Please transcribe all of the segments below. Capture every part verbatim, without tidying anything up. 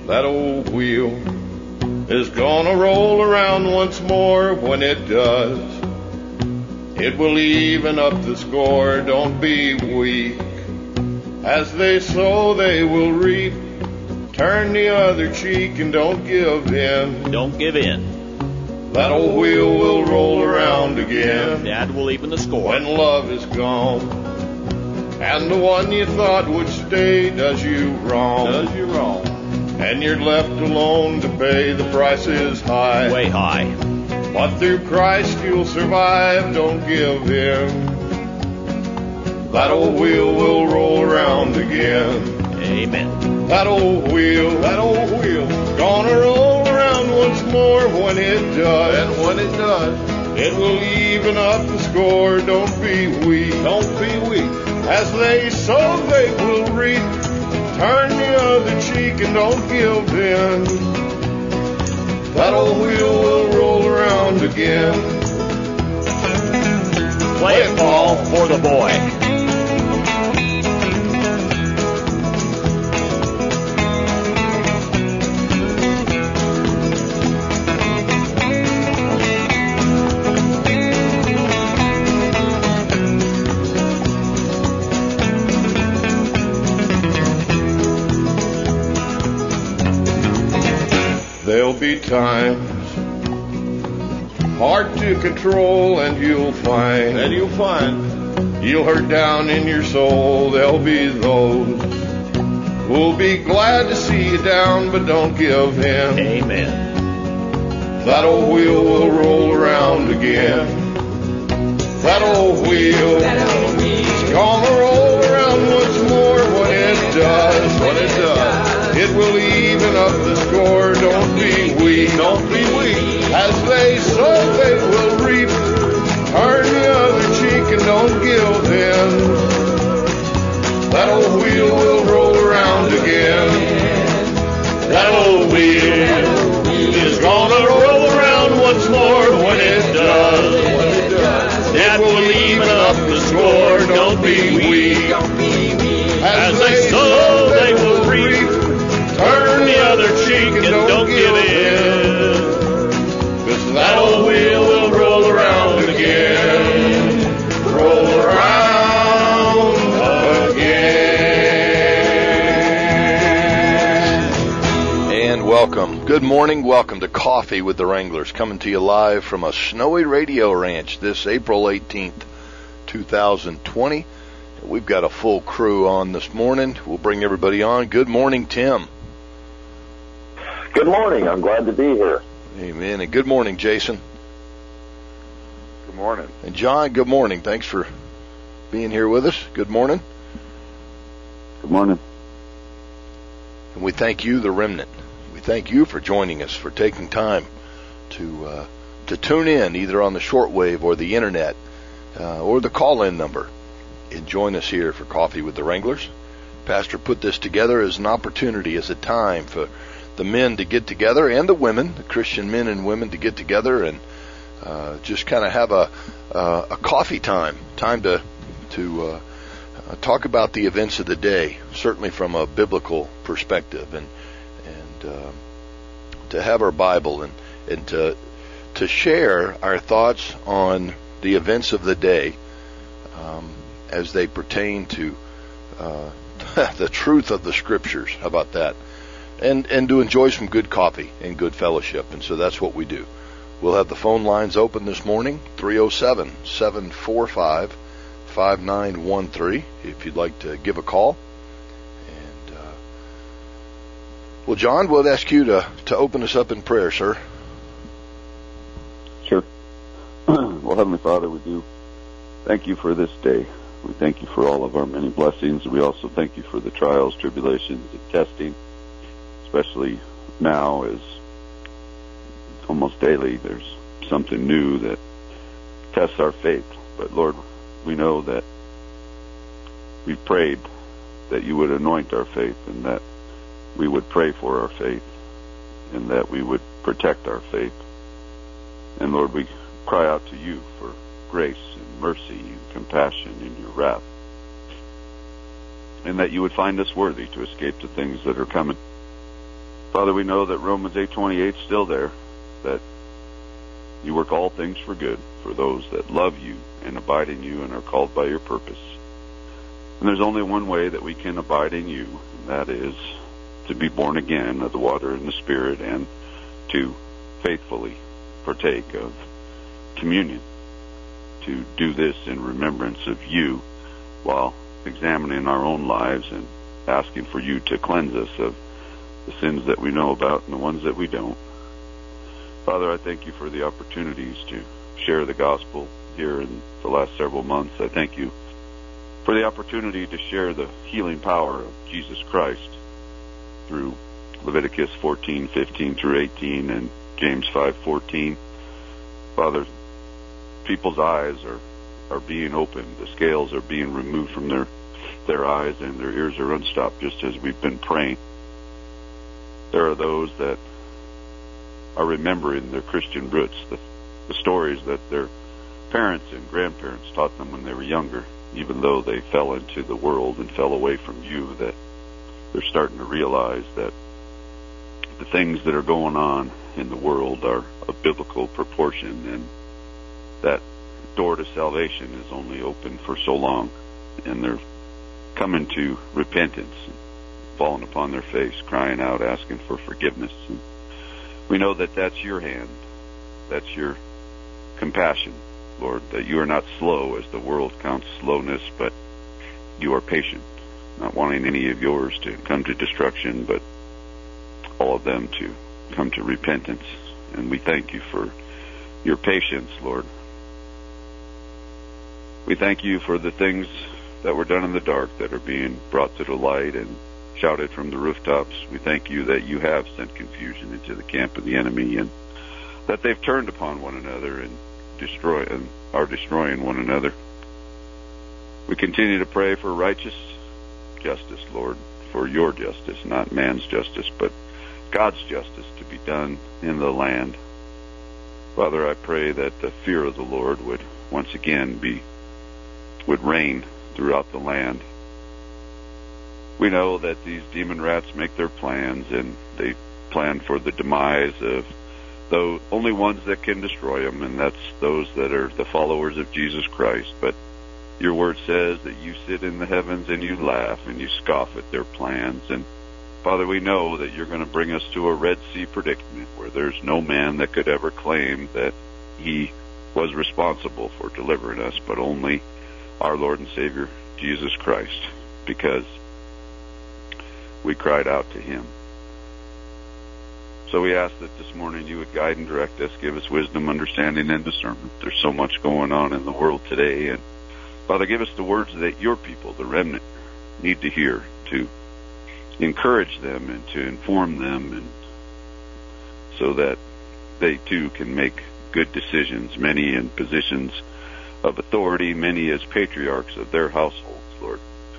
That old wheel is gonna roll around once more. When it does, it will even up the score. Don't be weak. As they sow, they will reap. Turn the other cheek and don't give in. Don't give in. That old wheel will roll around again. Dad will even the score. When love is gone, and the one you thought would stay does you wrong. Does you wrong. And you're left alone to pay. The price is high. Way high. But through Christ you'll survive. Don't give in. That old wheel will roll around again. Amen. That old wheel, that old wheel, gonna roll around once more. When it does, and when it does, it will even up the score. Don't be weak, don't be weak. As they sow, they will reap. Turn the other cheek and don't give in. That old wheel will roll around again. Play it, Paul, for the boy. There'll be times hard to control, and you'll find, and you'll find, you'll hurt down in your soul. There'll be those who'll be glad to see you down, but don't give in. Amen. That old wheel will roll around again. That old wheel, that old wheel is gonna roll around once more. When it does, when it does, it will even up the score. Don't be weak, don't be weak. As they sow, they will reap. Turn the other cheek and don't give in. That old wheel will roll around again. That old wheel is gonna roll around once more. When it does, when it does, it will even up the score. Don't be weak. As they sow, they will reap. Turn the other cheek and don't give in. 'Cause that old wheel will roll around again. Roll around again. And welcome. Good morning. Welcome to Coffee with the Wranglers, coming to you live from a snowy radio ranch this April eighteenth, two thousand twenty. We've got a full crew on this morning. We'll bring everybody on. Good morning, Tim. Good morning. I'm glad to be here. Amen. And good morning, Jason. Good morning. And John, good morning. Thanks for being here with us. Good morning. Good morning. And we thank you, the remnant. We thank you for joining us, for taking time to uh, to tune in either on the shortwave or the internet uh, or the call-in number and join us here for Coffee with the Wranglers. Pastor put this together as an opportunity, as a time for the men to get together and the women, the Christian men and women, to get together and uh, just kind of have a uh, a coffee time, time to to uh, uh, talk about the events of the day, certainly from a biblical perspective, and and uh, to have our Bible and and to to share our thoughts on the events of the day um, as they pertain to uh, the truth of the Scriptures. How about that? And and to enjoy some good coffee and good fellowship. And so that's what we do. We'll have the phone lines open this morning, three oh seven, seven four five, five nine one three, if you'd like to give a call. And uh, well, John, we'll ask you to, to open us up in prayer, sir. Sure. Well, Heavenly Father, we do thank you for this day. We thank you for all of our many blessings. We also thank you for the trials, tribulations, and testing, especially now as almost daily there's something new that tests our faith. But Lord, we know that we've prayed that you would anoint our faith, and that we would pray for our faith, and that we would protect our faith. And Lord, we cry out to you for grace and mercy and compassion in your wrath, and that you would find us worthy to escape the things that are coming. Father, we know that Romans eight twenty-eight is still there, that you work all things for good for those that love you and abide in you and are called by your purpose. And there's only one way that we can abide in you, and that is to be born again of the water and the Spirit and to faithfully partake of communion, to do this in remembrance of you while examining our own lives and asking for you to cleanse us of the sins that we know about and the ones that we don't. Father, I thank you for the opportunities to share the gospel here in the last several months. I thank you for the opportunity to share the healing power of Jesus Christ through Leviticus fourteen fifteen through eighteen and James five fourteen. Father, people's eyes are, are being opened. The scales are being removed from their, their eyes, and their ears are unstopped, just as we've been praying. There are those that are remembering their Christian roots, the, the stories that their parents and grandparents taught them when they were younger, even though they fell into the world and fell away from you, that they're starting to realize that the things that are going on in the world are of biblical proportion, and that door to salvation is only open for so long, and they're coming to repentance, falling upon their face, crying out, asking for forgiveness. And we know that that's your hand, that's your compassion, Lord, that you are not slow as the world counts slowness, but you are patient, not wanting any of yours to come to destruction, but all of them to come to repentance. And we thank you for your patience, Lord. We thank you for the things that were done in the dark that are being brought to the light and shouted from the rooftops. We thank you that you have sent confusion into the camp of the enemy, and that they've turned upon one another and destroy and are destroying one another. We continue to pray for righteous justice, Lord, for your justice, not man's justice, but God's justice to be done in the land. Father, I pray that the fear of the Lord would once again be would reign throughout the land. We know that these demon rats make their plans, and they plan for the demise of the only ones that can destroy them, and that's those that are the followers of Jesus Christ. But your word says that you sit in the heavens and you laugh and you scoff at their plans. And Father, we know that you're going to bring us to a Red Sea predicament where there's no man that could ever claim that he was responsible for delivering us, but only our Lord and Savior, Jesus Christ, because we cried out to him. So we ask that this morning you would guide and direct us, give us wisdom, understanding, and discernment. There's so much going on in the world today, and Father, give us the words that your people, the remnant, need to hear to encourage them and to inform them, and so that they too can make good decisions, many in positions of authority, many as patriarchs of their households, Lord.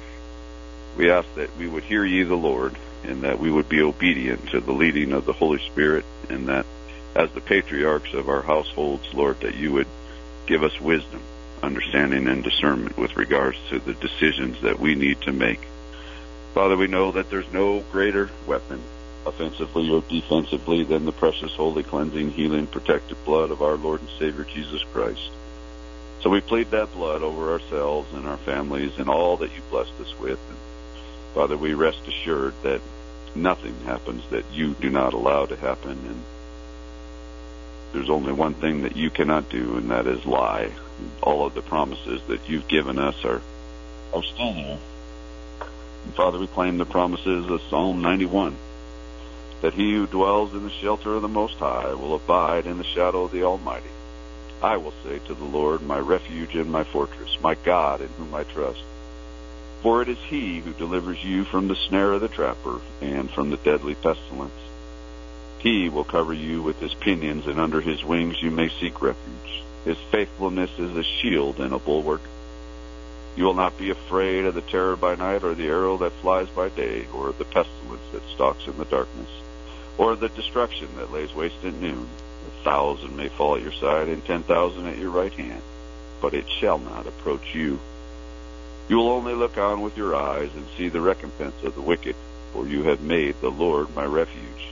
We ask that we would hear ye the Lord, and that we would be obedient to the leading of the Holy Spirit, and that as the patriarchs of our households, Lord, that you would give us wisdom, understanding, and discernment with regards to the decisions that we need to make. Father, we know that there's no greater weapon, offensively or defensively, than the precious, holy, cleansing, healing, protective blood of our Lord and Savior Jesus Christ. So we plead that blood over ourselves and our families and all that you blessed us with. And Father, we rest assured that nothing happens that you do not allow to happen. And there's only one thing that you cannot do, and that is lie. And all of the promises that you've given us are, are still there. And Father, we claim the promises of Psalm ninety-one, that he who dwells in the shelter of the Most High will abide in the shadow of the Almighty. I will say to the Lord, my refuge and my fortress, my God in whom I trust. For it is he who delivers you from the snare of the trapper and from the deadly pestilence. He will cover you with his pinions, and under his wings you may seek refuge. His faithfulness is a shield and a bulwark. You will not be afraid of the terror by night, or the arrow that flies by day, or of the pestilence that stalks in the darkness, or of the destruction that lays waste at noon. A thousand may fall at your side, and ten thousand at your right hand, but it shall not approach you. You will only look on with your eyes and see the recompense of the wicked, for you have made the Lord my refuge,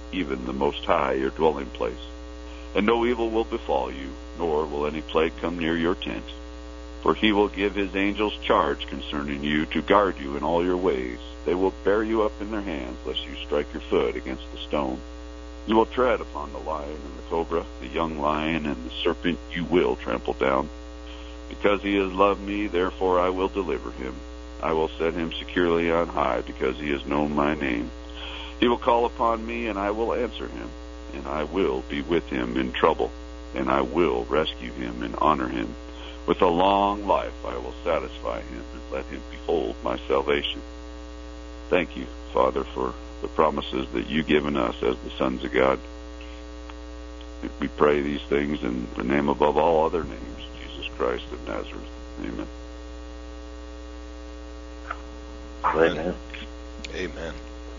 even the Most High, your dwelling place. And no evil will befall you, nor will any plague come near your tent. For he will give his angels charge concerning you to guard you in all your ways. They will bear you up in their hands, lest you strike your foot against the stone. You will tread upon the lion and the cobra, the young lion and the serpent you will trample down. Because he has loved me, therefore I will deliver him. I will set him securely on high, because he has known my name. He will call upon me, and I will answer him. And I will be with him in trouble, and I will rescue him and honor him. With a long life I will satisfy him and let him behold my salvation. Thank you, Father, for the promises that you've given us as the sons of God. We pray these things in the name above all other names, Jesus Christ of Nazareth. Amen. Amen. Amen.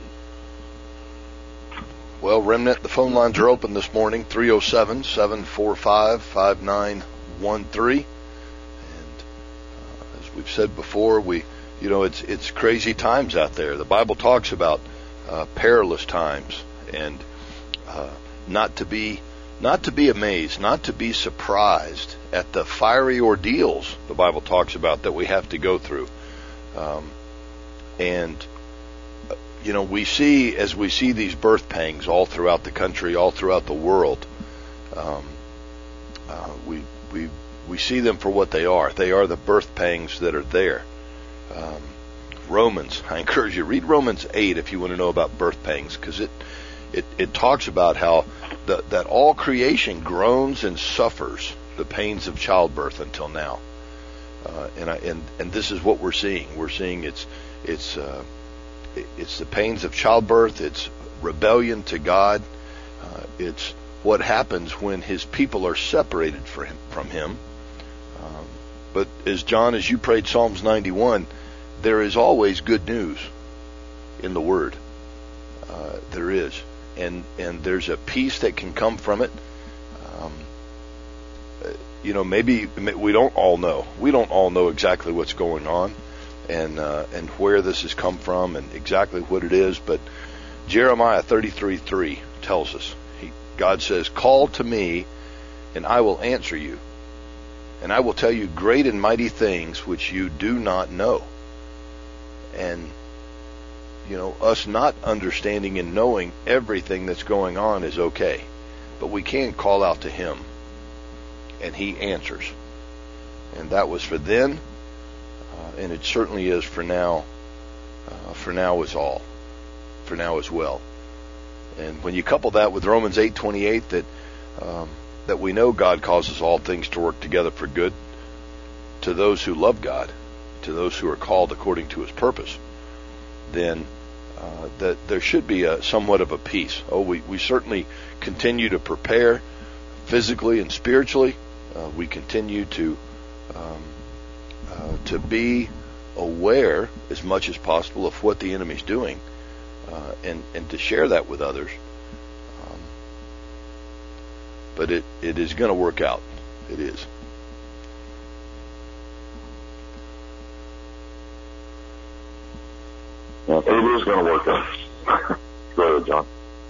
Well, Remnant, the phone lines are open this morning, three oh seven, seven four five, five nine one three. And uh, as we've said before, we, you know, it's it's crazy times out there. The Bible talks about uh, perilous times, and uh, not to be not to be amazed, not to be surprised at the fiery ordeals the Bible talks about that we have to go through. Um, and You know, we see, as we see these birth pangs all throughout the country, all throughout the world, um, uh, we we we see them for what they are. They are the birth pangs that are there. Um, Romans, I encourage you, read Romans eight if you want to know about birth pangs, because it, it, it talks about how the, that all creation groans and suffers the pains of childbirth until now. Uh, and, I, and and this is what we're seeing. We're seeing it's it's uh, it's the pains of childbirth. It's rebellion to God. Uh, it's what happens when His people are separated from Him. From him. Um, but as John, as you prayed Psalms ninety-one, there is always good news in the Word. Uh, there is, and and there's a peace that can come from it. Um, You know, maybe we don't all know. We don't all know exactly what's going on, and uh, and where this has come from, and exactly what it is. But Jeremiah thirty-three three tells us, he, God says, "Call to me, and I will answer you, and I will tell you great and mighty things which you do not know." And you know, us not understanding and knowing everything that's going on is okay, but we can call out to Him, and He answers. And that was for then, uh, and it certainly is for now. Uh, for now is all. For now as well. And when you couple that with Romans eight twenty-eight, that um, that we know God causes all things to work together for good to those who love God, to those who are called according to His purpose, then uh, that there should be a somewhat of a peace. Oh, we, we certainly continue to prepare physically and spiritually. Uh, we continue to um, uh, to be aware as much as possible of what the enemy's doing, uh, and and to share that with others. Um, but it, it is going to work out. It is. Yeah, it is going to work out. Go ahead, John.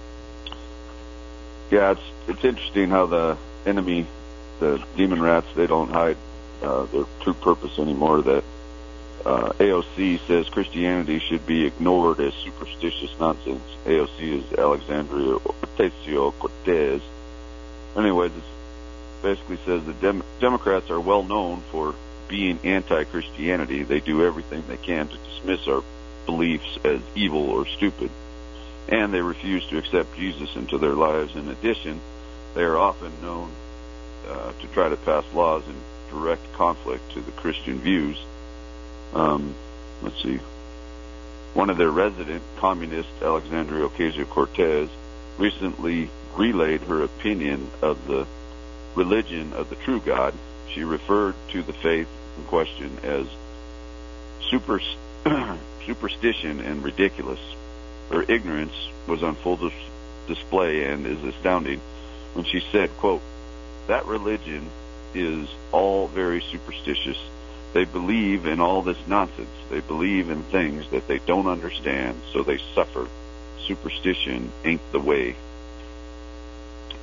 Yeah, it's it's interesting how the enemy, the demon rats, they don't hide uh, their true purpose anymore. That uh, A O C says Christianity should be ignored as superstitious nonsense. A O C is Alexandria Ocasio-Cortez. Anyways, it basically says the Dem- Democrats are well known for being anti-Christianity. They do everything they can to dismiss our beliefs as evil or stupid, and they refuse to accept Jesus into their lives. In addition, they are often known uh, to try to pass laws in direct conflict to the Christian views. Um, let's see. One of their resident communists, Alexandria Ocasio-Cortez, recently relayed her opinion of the religion of the true God. She referred to the faith in question as super, superstition and ridiculous. Her ignorance was on full dis- display and is astounding when she said, quote, "That religion is all very superstitious. They believe in all this nonsense. They believe in things that they don't understand, so they suffer. Superstition ain't the way,"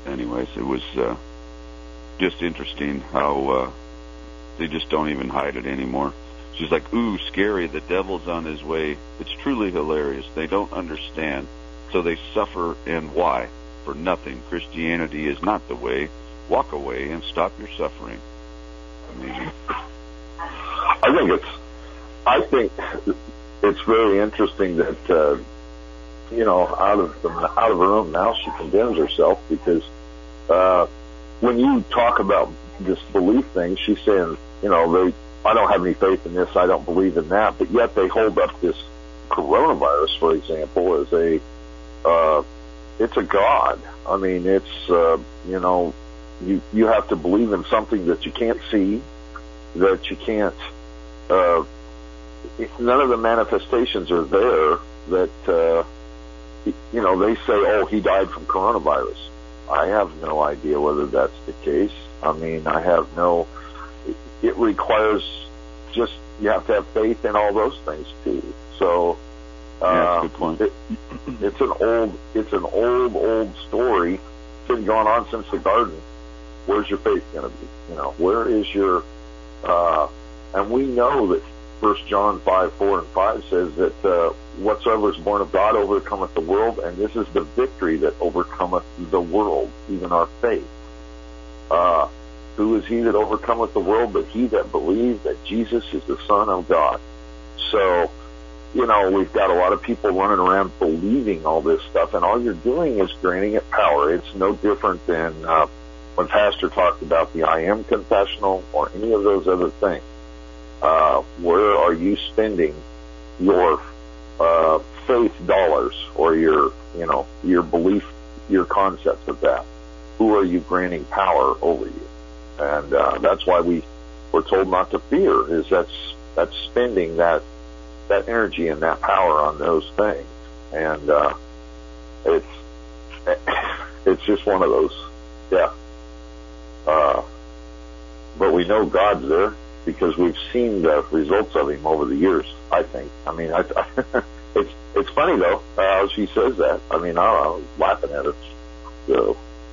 anyways, it was uh, just interesting how uh, they just don't even hide it anymore. She's like, ooh, scary, the devil's on his way. It's truly hilarious. They don't understand, so they suffer, and why? For nothing. Christianity is not the way. Walk away and stop your suffering. Amazing. I think it's, I think it's very interesting that, uh, you know, out of the, out of her own mouth, she condemns herself, because uh, when you talk about this belief thing, she's saying, you know, they, I don't have any faith in this, I don't believe in that, but yet they hold up this coronavirus, for example, as a, uh, it's a god. I mean, it's, uh, you know, you, you have to believe in something that you can't see, that you can't, uh, none of the manifestations are there that, uh, you know, they say, oh, he died from coronavirus. I have no idea whether that's the case. I mean, I have no, it requires just, you have to have faith in all those things too. So, uh, yeah, that's a good point. It, it's an old, it's an old, old story. It's been going on since the garden. Where's your faith going to be? You know, where is your, uh, and we know that First John five, four and five says that, uh, whatsoever is born of God overcometh the world, and this is the victory that overcometh the world, even our faith. Uh, who is he that overcometh the world but he that believes that Jesus is the Son of God? So, you know, we've got a lot of people running around believing all this stuff, and all you're doing is granting it power. It's no different than uh, when Pastor talked about the I Am confessional or any of those other things. Uh, where are you spending your uh, faith dollars, or your, you know, your belief, your concepts of that? Who are you granting power over you? And uh, that's why we were told not to fear. Is that's that's spending that that energy and that power on those things, and uh, it's it's just one of those, yeah. Uh, but we know God's there, because we've seen the results of him over the years, I think. I mean, I, I, it's it's funny, though, how uh, she says that. I mean, I, I was laughing at her. So.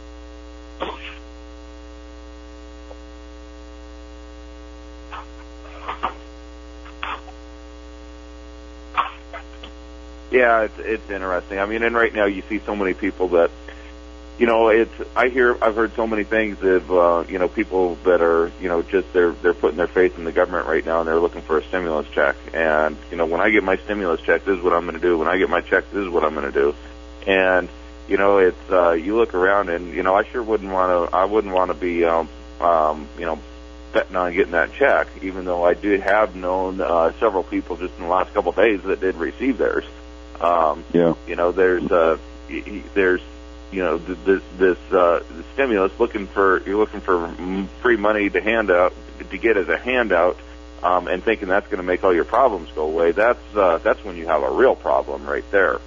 Yeah, it's, it's interesting. I mean, and right now you see so many people that, you know, it's, I hear, I've heard so many things of, uh, you know, people that are, you know, just, they're, they're putting their faith in the government right now, and they're looking for a stimulus check. And, you know, when I get my stimulus check, this is what I'm going to do. When I get my check, this is what I'm going to do. And, you know, it's, uh, you look around and, you know, I sure wouldn't want to, I wouldn't want to be, um, um, you know, betting on getting that check, even though I do have known, uh, several people just in the last couple of days that did receive theirs. Um, yeah. You know, there's, uh, there's, you know, this, this, uh, stimulus looking for, you're looking for free money to hand out, to get as a handout, um, and thinking that's going to make all your problems go away. That's, uh, that's when you have a real problem right there.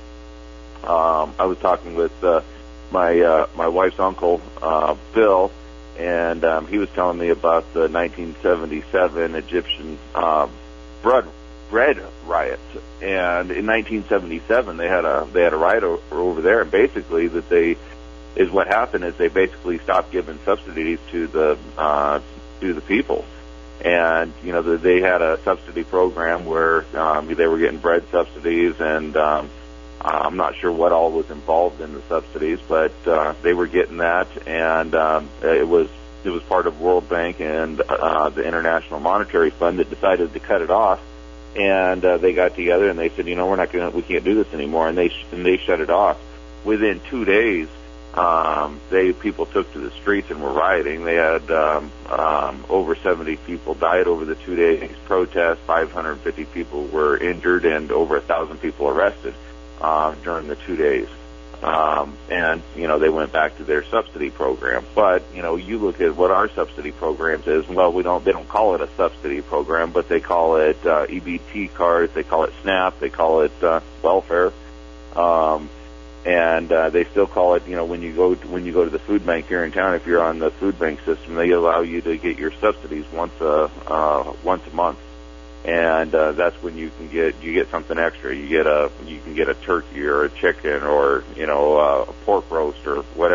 Um, I was talking with, uh, my, uh, my wife's uncle, uh, Bill, and, um, he was telling me about the nineteen seventy-seven Egyptian, uh, bread, bread riots. And in nineteen seventy-seven, they had a they had a riot o- over there, and basically that they is what happened is they basically stopped giving subsidies to the uh, to the people, and you know the, they had a subsidy program where um, they were getting bread subsidies, and um, I'm not sure what all was involved in the subsidies, but uh, they were getting that, and um, it was it was part of World Bank and uh, the International Monetary Fund that decided to cut it off. And uh, they got together and they said, you know, we're not going to, we can't do this anymore, and they sh- and they shut it off. Within two days, um, they people took to the streets and were rioting. They had um, um, over seventy people died over the two days protest. five hundred fifty people were injured, and over a thousand people arrested uh, during the two days. Um, and you know they went back to their subsidy program. But you know you look at what our subsidy programs is. Well, we don't. They don't call it a subsidy program, but they call it uh, E B T cards. They call it SNAP. They call it uh, welfare. Um, and uh, they still call it. You know when you go to, when you go to the food bank here in town, if you're on the food bank system, they allow you to get your subsidies once a uh, once a month. And uh, that's when you can get you get something extra. You get a you can get a turkey or a chicken or you know uh, a pork roast or whatever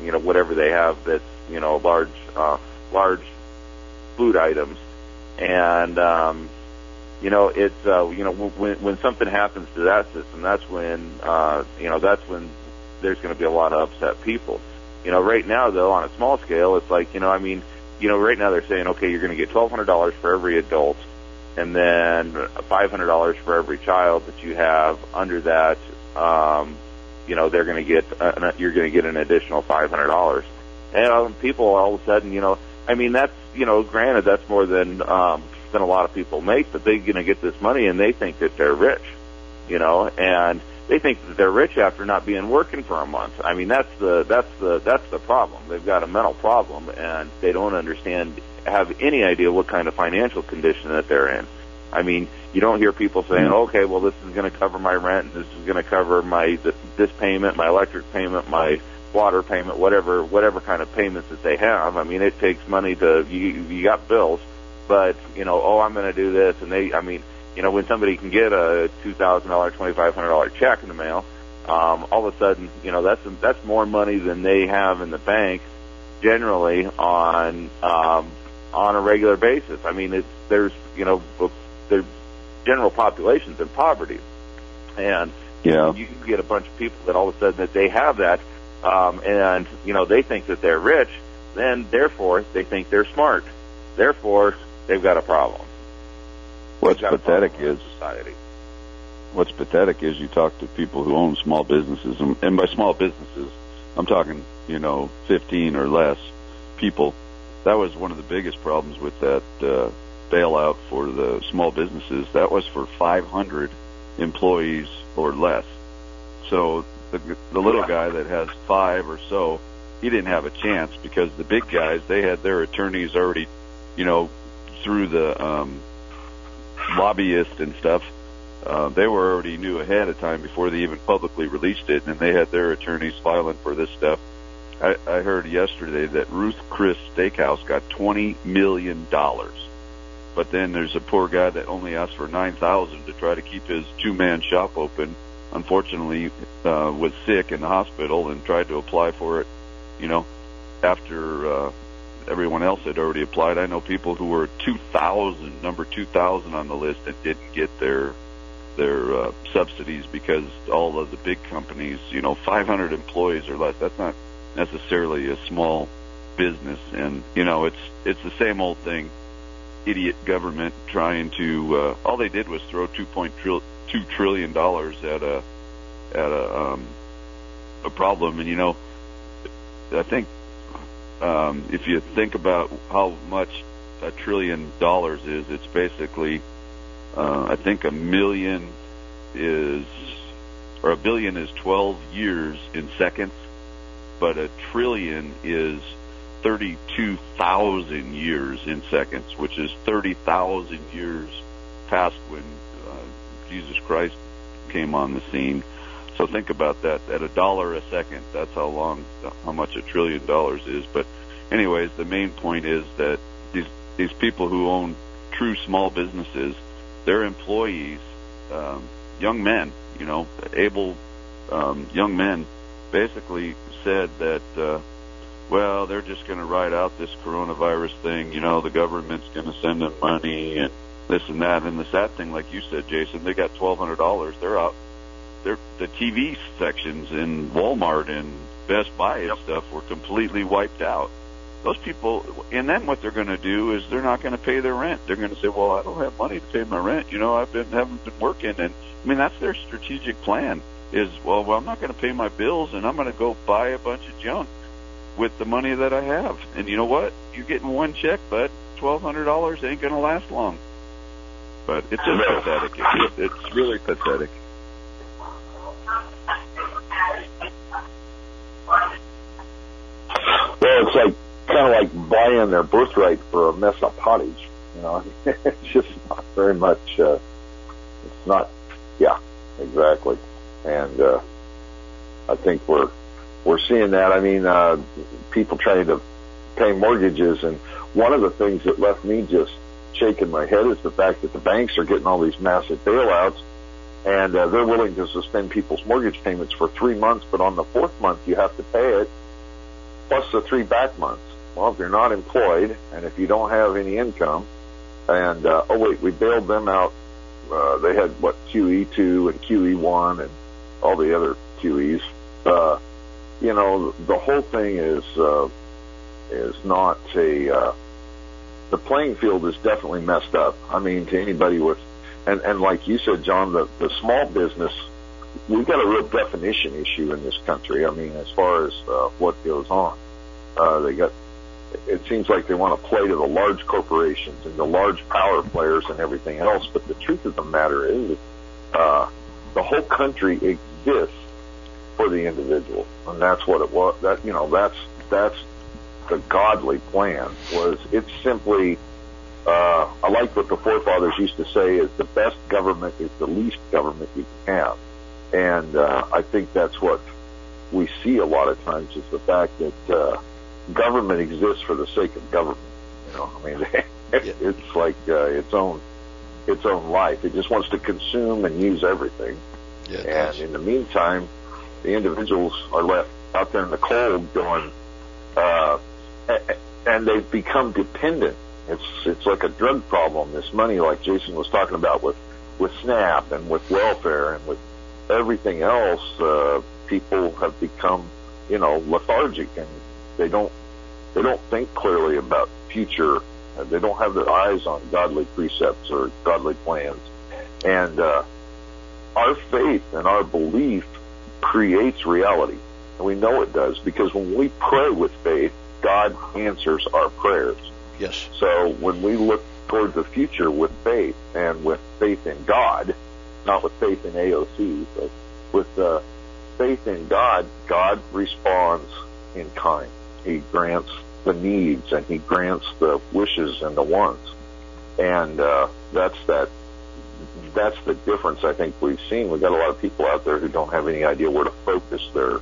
you know, whatever they have that's, you know, large, uh, large food items. And, um, you know, it's, uh, you know, when, when something happens to that system, that's when, uh, you know, that's when there's going to be a lot of upset people. You know, right now, though, on a small scale, it's like, you know, I mean, you know, right now they're saying, okay, you're going to get twelve hundred dollars for every adult, and then five hundred dollars for every child that you have. Under that, um, you know, they're going to get, uh, you're going to get an additional five hundred dollars. And um, people all of a sudden, you know, I mean, that's, you know, granted, that's more than um, than a lot of people make, but they're going to get this money and they think that they're rich, you know, and they think that they're rich after not being working for a month. I mean, that's the that's the that's the problem. They've got a mental problem, and they don't understand, have any idea what kind of financial condition that they're in. I mean, you don't hear people saying, okay, well, this is going to cover my rent, and this is going to cover my this payment, my electric payment, my water payment, whatever whatever kind of payments that they have. I mean, it takes money to, you, you got bills, but, you know, oh, I'm going to do this, and they, I mean, you know, when somebody can get a two thousand dollars, twenty-five hundred dollars check in the mail, um, all of a sudden, you know, that's that's more money than they have in the bank generally on um, on a regular basis. I mean, it's there's, you know, there's general populations in poverty, and yeah. you can get a bunch of people that all of a sudden that they have that, um, and, you know, they think that they're rich, then therefore they think they're smart. Therefore, they've got a problem. What's pathetic is society. What's pathetic is you talk to people who own small businesses, and, and by small businesses, I'm talking, you know, fifteen or less people. That was one of the biggest problems with that uh, bailout for the small businesses. That was for five hundred employees or less. So the, the little guy that has five or so, he didn't have a chance, because the big guys, they had their attorneys already, you know, through the um, lobbyists and stuff. Uh, they were already knew ahead of time before they even publicly released it, and they had their attorneys filing for this stuff. I, I heard yesterday that Ruth Chris Steakhouse got twenty million dollars. But then there's a poor guy that only asked for nine thousand dollars to try to keep his two-man shop open. Unfortunately, uh, was sick in the hospital and tried to apply for it, you know, after uh, everyone else had already applied. I know people who were two thousand, number two thousand on the list, and didn't get their their uh, subsidies because all of the big companies, you know, five hundred employees or less, that's not necessarily a small business. And, you know, it's it's the same old thing. Idiot government trying to, uh, all they did was throw two point two trillion dollars at a, at a, um, a problem. And, you know, I think, um, if you think about how much a trillion dollars is, it's basically, uh, I think a million is, or a billion is twelve years in seconds, but a trillion is thirty-two thousand years in seconds, which is thirty thousand years past when uh, Jesus Christ came on the scene. So think about that. At a dollar a second, that's how long, how much a trillion dollars is. But anyways, the main point is that these these people who own true small businesses, their employees, um, young men, you know, able um, young men, basically said that, uh, well, they're just going to ride out this coronavirus thing. You know, the government's going to send them money and this and that. And the sad thing, like you said, Jason, they got twelve hundred dollars. They're out. They're, the T V sections in Walmart and Best Buy and stuff were completely wiped out. Those people, and then what they're going to do is they're not going to pay their rent. They're going to say, well, I don't have money to pay my rent. You know, I've been haven't been working. And, I mean, that's their strategic plan is, well, well I'm not going to pay my bills, and I'm going to go buy a bunch of junk with the money that I have. And you know what? You're getting one check, but twelve hundred dollars ain't going to last long. But it's just pathetic. It's, it's really pathetic. Well, it's like kind of like buying their birthright for a mess of pottage. You know, it's just not very much. Uh, it's not. Yeah, exactly. And uh, I think we're we're seeing that. I mean, uh, people trying to pay mortgages, and one of the things that left me just shaking my head is the fact that the banks are getting all these massive bailouts, and uh, they're willing to suspend people's mortgage payments for three months, but on the fourth month you have to pay it. plus the three back months. Well, if you're not employed and if you don't have any income, and uh, oh wait, we bailed them out. Uh, they had what Q E two and Q E one and all the other Q Es. Uh, you know, the whole thing is uh, is not a. Uh, the playing field is definitely messed up. I mean, to anybody with, and and like you said, John, the the small business. We've got a real definition issue in this country. I mean, as far as uh, what goes on, uh, they got. It seems like they want to play to the large corporations and the large power players and everything else. But the truth of the matter is, uh, the whole country exists for the individual, and that's what it was. That you know, that's that's the godly plan. Was it's simply. Uh, I like what the forefathers used to say: is the best government is the least government you can have. And uh, I think that's what we see a lot of times is the fact that uh, government exists for the sake of government. You know, I mean, it, it's like uh, its own its own life. It just wants to consume and use everything. Yeah, and does. In the meantime, the individuals are left out there in the cold, going, uh, and they've become dependent. It's it's like a drug problem. This money, like Jason was talking about, with with SNAP and with welfare and with everything else, uh, people have become, you know, lethargic, and they don't they don't think clearly about future. Uh, they don't have their eyes on godly precepts or godly plans. And uh, our faith and our belief creates reality, and we know it does because when we pray with faith, God answers our prayers. Yes. So when we look toward the future with faith and with faith in God. Not with faith in A O C, but with uh, faith in God, God responds in kind. He grants the needs and He grants the wishes and the wants. And uh, that's that. That's the difference I think we've seen. We've got a lot of people out there who don't have any idea where to focus their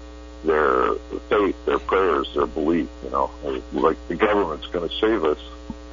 their faith, their prayers, their belief. You know, like the government's going to save us.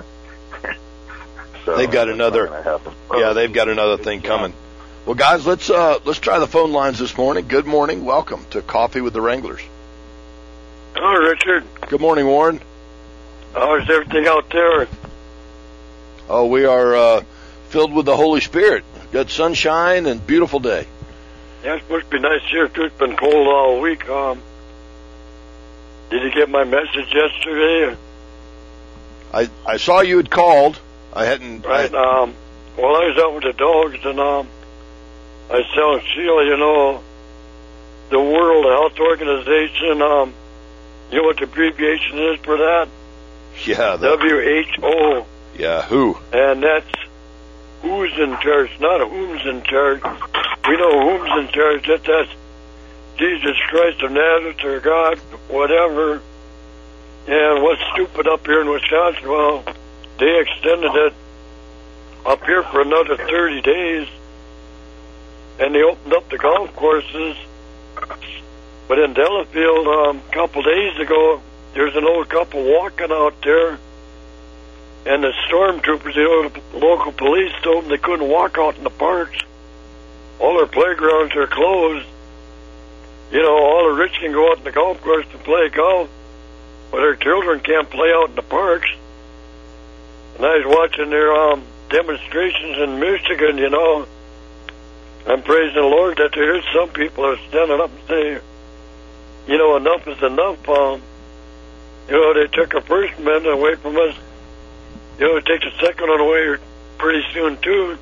So they've got another, yeah, they've got another thing coming. Well, guys, let's uh, let's try the phone lines this morning. Good morning, welcome to Coffee with the Wranglers. Hello, Richard. Good morning, Warren. How's everything out there? Oh, we are uh, filled with the Holy Spirit. Got sunshine and beautiful day. Yeah, it's supposed to be nice here too. It's been cold all week. Um, did you get my message yesterday? I I saw you had called. I hadn't. Right. I, um, well, I was out with the dogs, and um, I was telling Sheila, you know, the World Health Organization. Um, you know what the abbreviation is for that? Yeah. The, W H O. Yeah. Who? And that's who's in charge, not whom's in charge. We know whom's in charge. That that's Jesus Christ of Nazareth or God, whatever. And what's stupid up here in Wisconsin? Well. They extended it up here for another thirty days, and they opened up the golf courses. But in Delafield, um, a couple days ago, there's an old couple walking out there, and the stormtroopers, the local police, told them they couldn't walk out in the parks. All their playgrounds are closed. You know, all the rich can go out in the golf course to play golf, but their children can't play out in the parks. And I was watching their um, demonstrations in Michigan, you know. I'm praising the Lord that there's some people that are standing up and say, you know, enough is enough. Um, you know, they took a first amendment away from us. You know, take the second one away pretty soon, too.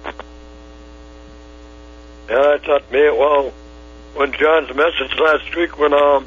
And I thought, man, well, when John's message last week when, um,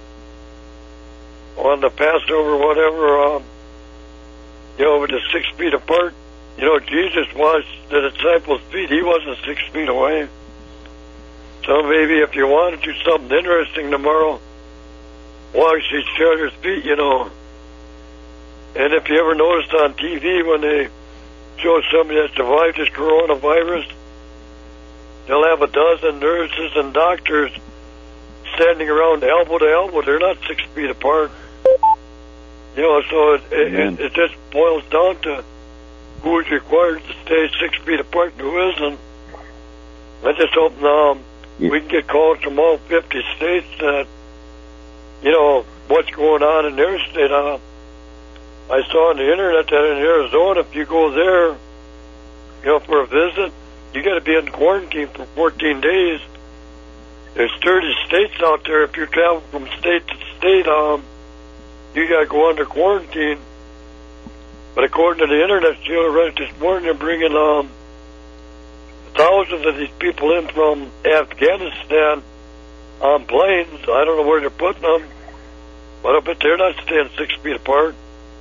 on the Passover, whatever, um, you know, with the six feet apart, you know, Jesus washed the disciples' feet. He wasn't six feet away. So maybe if you want to do something interesting tomorrow, wash each other's feet, you know. And if you ever noticed on T V when they show somebody that survived this coronavirus, they'll have a dozen nurses and doctors standing around elbow to elbow. They're not six feet apart. You know, so it, it, it just boils down to who is required to stay six feet apart and who isn't. I just hope um, we can get calls from all fifty states that, you know, what's going on in their state. Uh, I saw on the internet that in Arizona, if you go there, you know, for a visit, you got to be in quarantine for fourteen days. There's thirty states out there. If you travel from state to state, um, you got to go under quarantine. But according to the internet, Sheila read this morning, they're bringing um, thousands of these people in from Afghanistan on planes. I don't know where they're putting them, but I bet they're not staying six feet apart.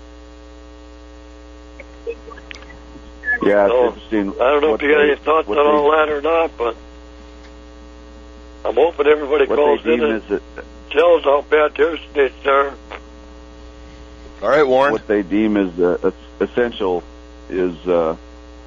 Yeah, it's so, interesting. I don't know if you got they, any thoughts on they, all that or not, but I'm hoping everybody calls in and it, tells how bad their states are. All right, Warren. What they deem as uh, essential is uh,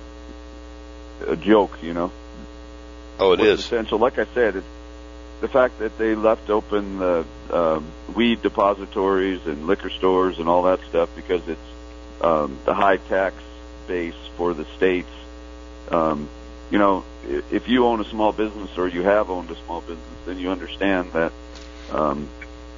a joke, you know. Oh, it What's is essential. Like I said, it's the fact that they left open the um, weed depositories and liquor stores and all that stuff because it's um, the high tax base for the states. Um, you know, if you own a small business or you have owned a small business, then you understand that um,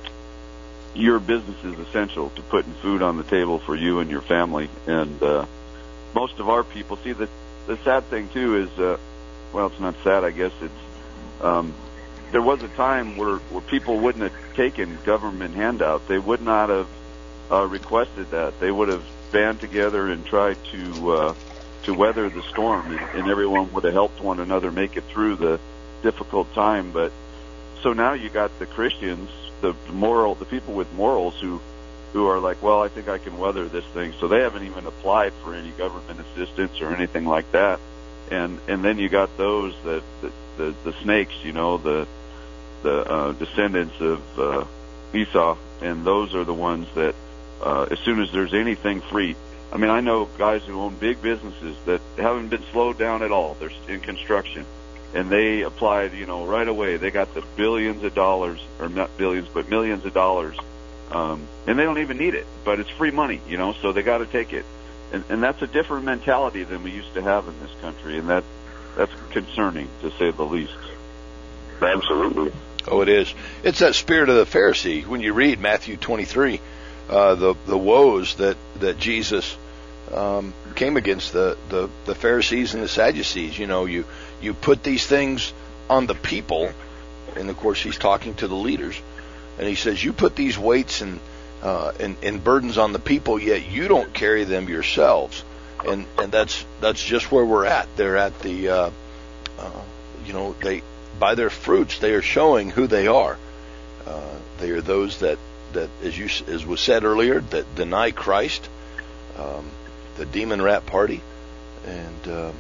your business is essential to putting food on the table for you and your family. And uh, most of our people, see, the, the sad thing, too, is, uh, well, it's not sad, I guess. It's um, there was a time where, where people wouldn't have taken government handouts. They would not have uh, requested that. They would have band together and tried to uh, to weather the storm, and, and everyone would have helped one another make it through the difficult time. But so now you got the Christians, the moral, the people with morals who who are like, well, I think I can weather this thing. So they haven't even applied for any government assistance or anything like that. And and then you got those that the the, the snakes, you know, the the uh, descendants of uh, Esau, and those are the ones that uh, as soon as there's anything free. I mean, I know guys who own big businesses that haven't been slowed down at all. They're in construction, and they applied, you know, right away. They got the billions of dollars, or not billions, but millions of dollars, um, and they don't even need it, but it's free money, you know, so they got to take it. And, and that's a different mentality than we used to have in this country, and that that's concerning, to say the least. Absolutely. Oh, it is. It's that spirit of the Pharisee. When you read Matthew twenty-three, uh, the the woes that that Jesus um, came against the, the the Pharisees and the Sadducees. You know, you you put these things on the people, and of course he's talking to the leaders, and he says, you put these weights and uh, and, and burdens on the people, yet you don't carry them yourselves. And and that's that's just where we're at. They're at the uh, uh, you know they. By their fruits, they are showing who they are. Uh, they are those that, that, as you as was said earlier, that deny Christ, um, the demon rat party, and um,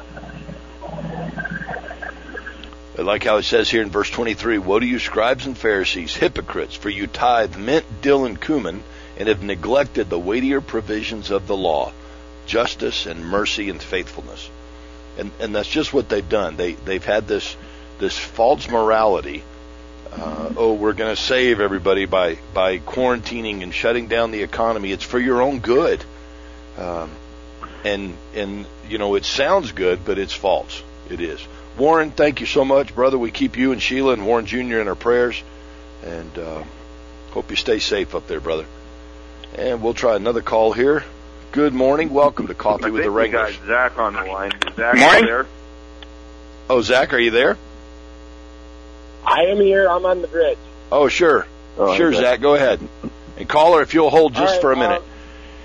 I like how it says here in verse twenty-three: "Woe to you, scribes and Pharisees, hypocrites! For you tithe mint, dill, and cumin, and have neglected the weightier provisions of the law, justice and mercy and faithfulness." And and that's just what they've done. They they've had this. This false morality. Uh, oh, we're going to save everybody by, by quarantining and shutting down the economy. It's for your own good. Um, and, and, you know, it sounds good, but it's false. It is. Warren, thank you so much, brother. We keep you and Sheila and Warren Junior in our prayers. And uh, hope you stay safe up there, brother. And we'll try another call here. Good morning. Welcome to Coffee I with the think we Wranglers. got Zach on the line. Zach, Morning. are you there? Oh, Zach, are you there? I am here. I'm on the bridge. Oh, sure. Oh, sure, okay. Zach, go ahead. And caller, if you'll hold just All right, for a minute. um,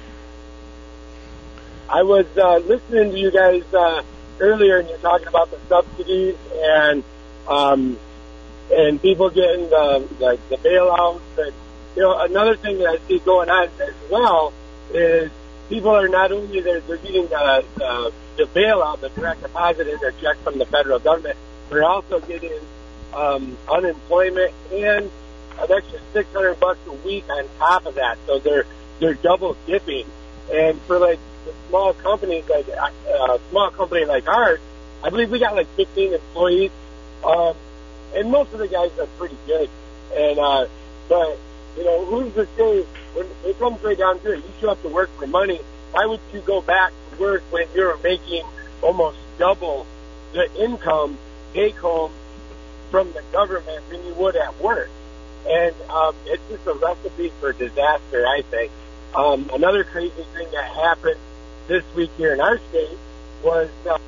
I was uh, listening to you guys uh, earlier, and you're talking about the subsidies and um, and people getting the like the bailouts. And you know, another thing that I see going on as well is people are not only they're, they're getting the, the the bailout, the direct deposit in their check from the federal government, they're also getting Um, unemployment and an extra six hundred bucks a week on top of that. So they're they're double dipping. And for like the small companies, like a uh, small company like ours, I believe we got like fifteen employees, um, and most of the guys are pretty good. And uh, but you know, who's to say when it comes right down to it, you show up to work for money. Why would you go back to work when you're making almost double the income take home from the government than you would at work? And um, it's just a recipe for disaster, I think. Um, another crazy thing that happened this week here in our state was uh,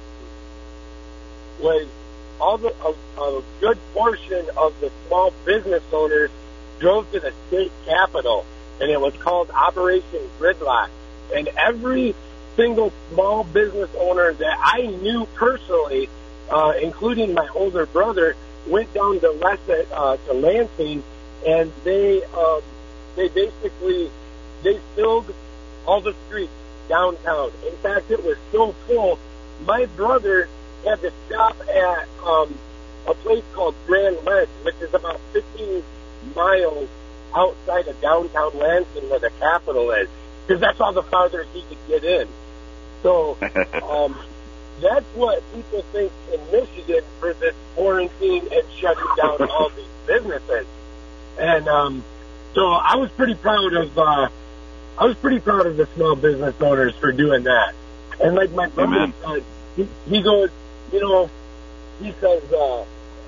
was all the a, a good portion of the small business owners drove to the state capitol, and it was called Operation Gridlock. And every single small business owner that I knew personally, uh, including my older brother, went down to Les- uh, to Lansing, and they um, they basically they filled all the streets downtown. In fact, it was so full, my brother had to stop at um, a place called Grand Ledge, which is about fifteen miles outside of downtown Lansing where the Capitol is, because that's all the farther he could get in. So um, that's what people think in Michigan for this quarantine and shutting down all these businesses. And um, so I was pretty proud of uh, I was pretty proud of the small business owners for doing that. And like my brother said, he, he goes, you know, he says, uh,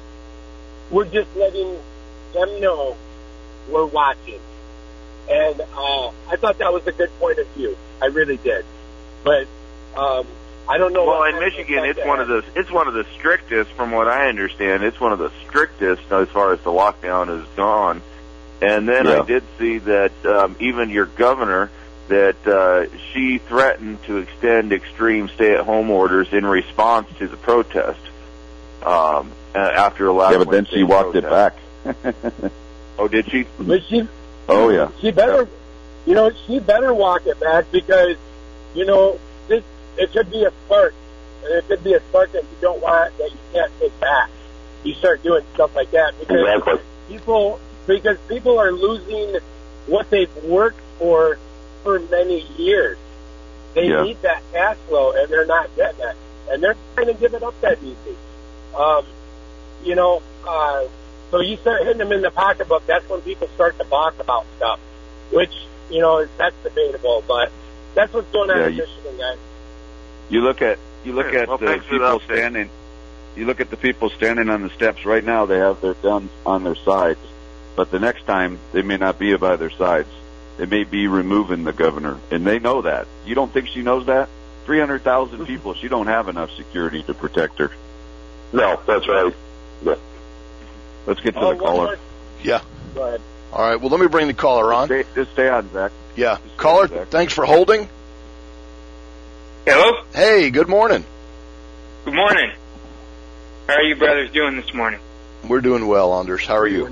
we're just letting them know we're watching. And uh, I thought that was a good point of view. I really did. But um, I don't know. Well, in Michigan, it's one of the it's one of the strictest, from what I understand. It's one of the strictest as far as the lockdown has gone. And then Yeah. I did see that um, even your governor, that uh, she threatened to extend extreme stay-at-home orders in response to the protest um, uh, after a lot. Yeah, but then she walked it back. Oh, did she? But she, Oh, yeah. She better, you know, she better walk it back, because, you know, this it could be a spark, and it could be a spark that you don't want, that you can't take back. You start doing stuff like that because Exactly. people because people are losing what they've worked for for many years. They Yeah. need that cash flow, and they're not getting it, and they're trying to give it up that easy. Um, you know, uh, so you start hitting them in the pocketbook. That's when people start to balk about stuff, which, you know, is, that's debatable. But that's what's going on Yeah, in you- Michigan, guys. You look at you look Sure. at Well, the thanks for the people update. standing. You look at the people standing on the steps right now. They have their guns on their sides, but the next time they may not be by their sides. They may be removing the governor, and they know that. You don't think she knows that? Three hundred thousand people. She don't have enough security to protect her. No, that's right. Yeah. Let's get to Oh, the one caller. more- Yeah. Go ahead. All right. Well, let me bring the caller on. Stay, just stay on, Zach. Yeah. Just Caller, stay on, Zach. thanks for holding. Hello? Hey, good morning. Good morning. How are you brothers doing this morning? We're doing well, Anders. How are you?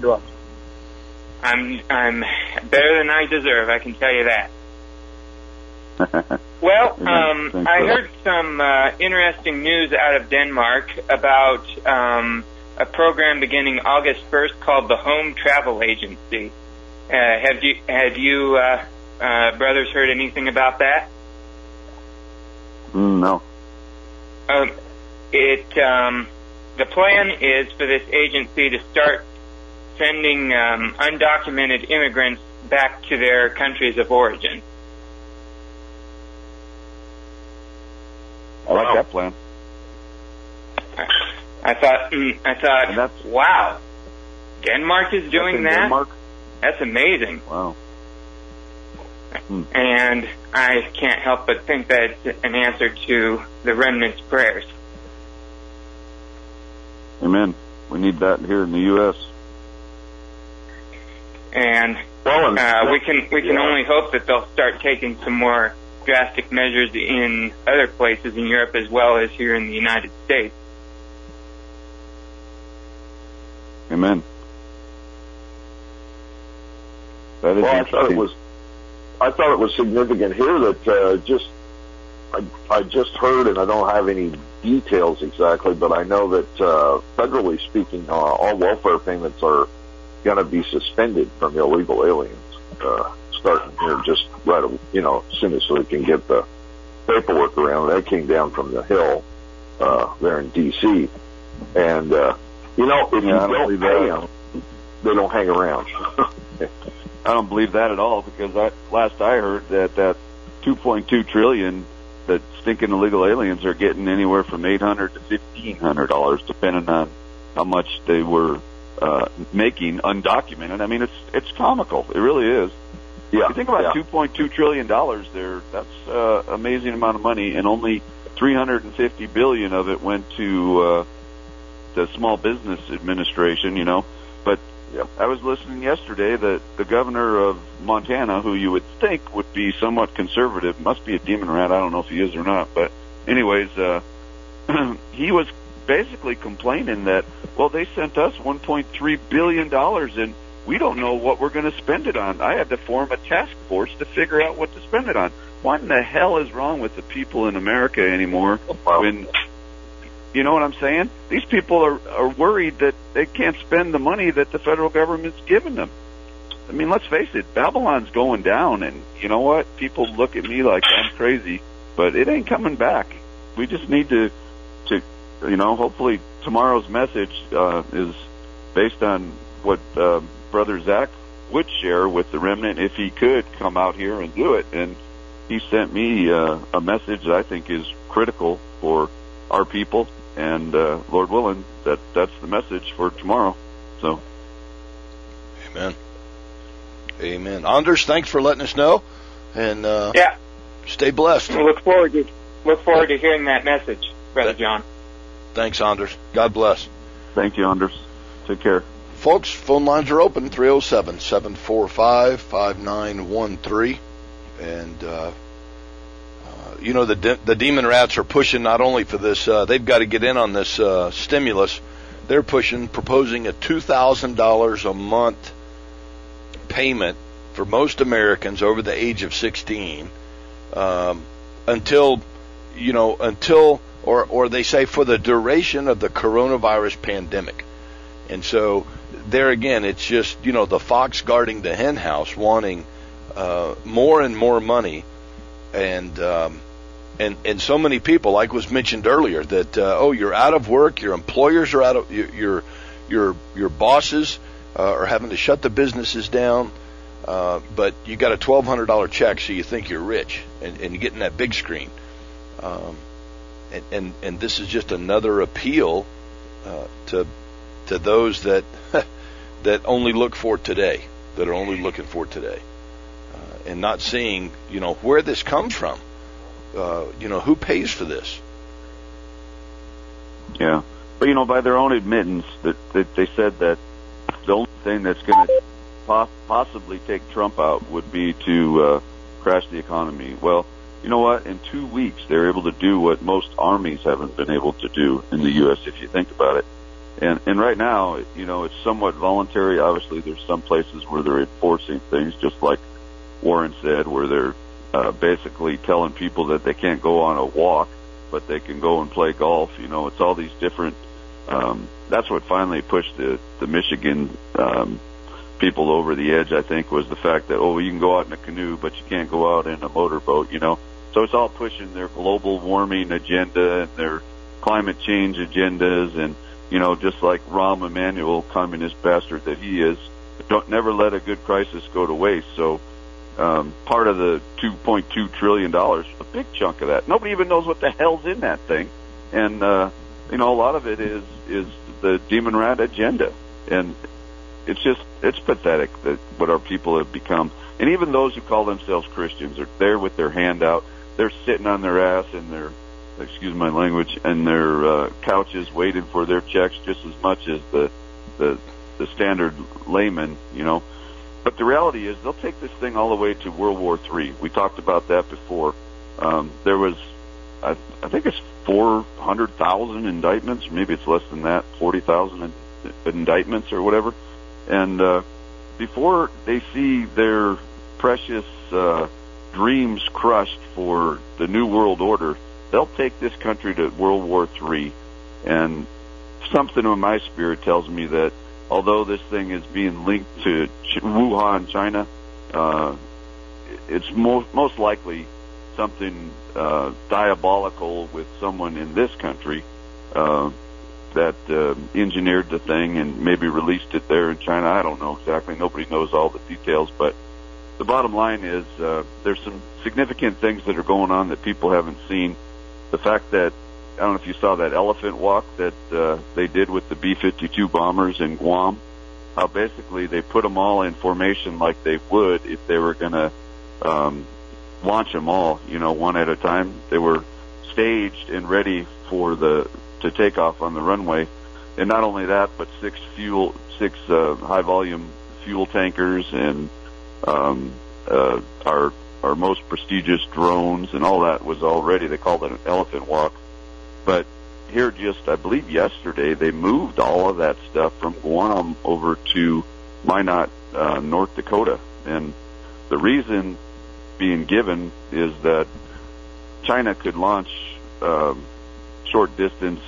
I'm I'm better than I deserve, I can tell you that. Well, um, Thanks I for that. heard some uh, interesting news out of Denmark about um, a program beginning August first called the Home Travel Agency. Uh, have you have you uh, uh, brothers heard anything about that? Mm, no. Um, it um, the plan is for this agency to start sending um, undocumented immigrants back to their countries of origin. I like Wow. that plan. I thought, mm, I And thought, that's- wow, Denmark is doing That's in that. Denmark? That's amazing. Wow. Hmm. And I can't help but think that it's an answer to the remnant's prayers. Amen. We need that here in the U S And Well, and- uh, we can we can yeah. only hope that they'll start taking some more drastic measures in other places in Europe as well as here in the United States. Amen. That is Well, I interesting. thought it was, I thought it was significant here that uh, just, I, I just heard, and I don't have any details exactly, but I know that uh, federally speaking, uh, all welfare payments are going to be suspended from illegal aliens, uh, starting here just right, you know, as soon as we can get the paperwork around. That came down from the Hill uh, there in D C, and uh, you know, if Yeah, you I don't don't believe pay that. them, they don't hang around. I don't believe that at all, because I, last I heard that that two point two trillion that stinking illegal aliens are getting anywhere from eight hundred to fifteen hundred dollars, depending on how much they were uh, making undocumented. I mean, it's it's comical. It really is. Yeah. You think about yeah. two point two trillion dollars there. That's an uh, amazing amount of money, and only three hundred fifty billion dollars of it went to uh, the Small Business Administration, you know. But yep. I was listening yesterday that the governor of Montana, who you would think would be somewhat conservative, must be a demon rat. I don't know if he is or not. But anyways, uh, he was basically complaining that, well, they sent us one point three billion dollars and we don't know what we're going to spend it on. I had to form a task force to figure out what to spend it on. What in the hell is wrong with the people in America anymore? When, you know what I'm saying? These people are, are worried that they can't spend the money that the federal government's giving them. I mean, let's face it, Babylon's going down, and you know what? People look at me like I'm crazy, but it ain't coming back. We just need to, to you know, hopefully tomorrow's message uh, is based on what uh, Brother Zach would share with the remnant if he could come out here and do it. And he sent me uh, a message that I think is critical for our people, and uh, Lord willing, that that's the message for tomorrow. So, amen. Amen. Anders, thanks for letting us know, and uh, yeah, stay blessed. We look forward to look forward to hearing that message, Brother John. Thanks, Anders. God bless. Thank you, Anders. Take care. Folks, phone lines are open, three oh seven, seven four five, five nine one three. And, uh, uh, you know, the de- the demon rats are pushing not only for this, uh, they've got to get in on this uh, stimulus. They're pushing, proposing a two thousand dollars a month payment for most Americans over the age of sixteen um, until, you know, until, or, or they say for the duration of the coronavirus pandemic. And so there again, it's just, you know, the fox guarding the hen house, wanting uh, more and more money, and um, and and so many people, like was mentioned earlier, that uh, oh, you're out of work, your employers are out of your your your bosses uh, are having to shut the businesses down, uh, but you got a twelve hundred dollars check, so you think you're rich, and, and you're getting that big screen, um, and, and and this is just another appeal uh, to. to those that that only look for today, that are only looking for today, uh, and not seeing, you know, where this comes from. Uh, you know, who pays for this? Yeah, but you know, by their own admittance, that, that they said that the only thing that's going to po- possibly take Trump out would be to uh, crash the economy. Well, you know what? In two weeks, they're able to do what most armies haven't been able to do in the U S, if you think about it. And, and right now, you know, it's somewhat voluntary. Obviously, there's some places where they're enforcing things, just like Warren said, where they're uh, basically telling people that they can't go on a walk, but they can go and play golf. You know, it's all these different. Um, that's what finally pushed the the Michigan um, people over the edge. I think was the fact that oh, you can go out in a canoe, but you can't go out in a motorboat. You know, so it's all pushing their global warming agenda and their climate change agendas and. You know, just like Rahm Emanuel, communist bastard that he is, don't never let a good crisis go to waste. So, um, part of the two point two trillion dollars, a big chunk of that, nobody even knows what the hell's in that thing, and uh, you know, a lot of it is is the demon rat agenda, and it's just it's pathetic that what our people have become. And even those who call themselves Christians are there with their hand out, they're sitting on their ass and they're. Excuse my language, and their uh, couches waiting for their checks just as much as the, the the standard layman, you know. But the reality is they'll take this thing all the way to World War Three. We talked about that before. Um, there was, I, I think it's four hundred thousand indictments, maybe it's less than that, forty thousand indictments or whatever. And uh, before they see their precious uh, dreams crushed for the New World Order, they'll take this country to World War Three, and something in my spirit tells me that although this thing is being linked to Ch- Wuhan, China, uh, it's most, most likely something uh, diabolical with someone in this country uh, that uh, engineered the thing and maybe released it there in China. I don't know exactly. Nobody knows all the details, but the bottom line is uh, there's some significant things that are going on that people haven't seen. The fact that, I don't know if you saw that elephant walk that uh, they did with the B fifty-two bombers in Guam. how basically they put them all in formation like they would if they were going to um, launch them all, you know, one at a time. They were staged and ready for the to take off on the runway. And not only that, but six fuel, six uh, high volume fuel tankers, and um, uh, our our most prestigious drones, and all that was all ready. They called it an elephant walk. But here, just I believe yesterday, they moved all of that stuff from Guam over to Minot, uh, North Dakota, and the reason being given is that China could launch um, short distance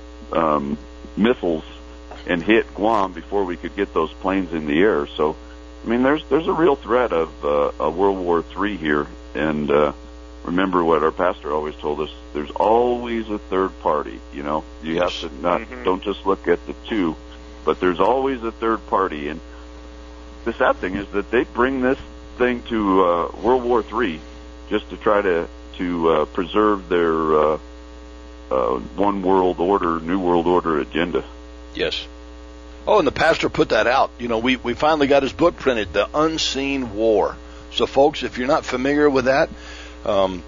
um, missiles and hit Guam before we could get those planes in the air. So, I mean, there's there's a real threat of uh, a World War Three here. And uh, remember what our pastor always told us: there's always a third party. You know, you Yes. have to not Mhm. don't just look at the two, but there's always a third party. And the sad thing is that they bring this thing to uh, World War Three just to try to to uh, preserve their uh, uh, one world order, new world order agenda. Yes. Oh, and the pastor put that out. You know, we, we finally got his book printed, The Unseen War. So, folks, if you're not familiar with that, um,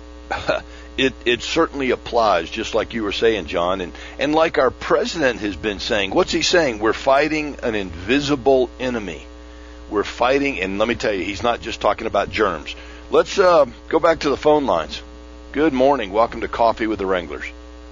it it certainly applies, just like you were saying, John. And, and like our president has been saying, what's he saying? We're fighting an invisible enemy. We're fighting, and let me tell you, he's not just talking about germs. Let's uh, go back to the phone lines. Good morning. Welcome to Coffee with the Wranglers.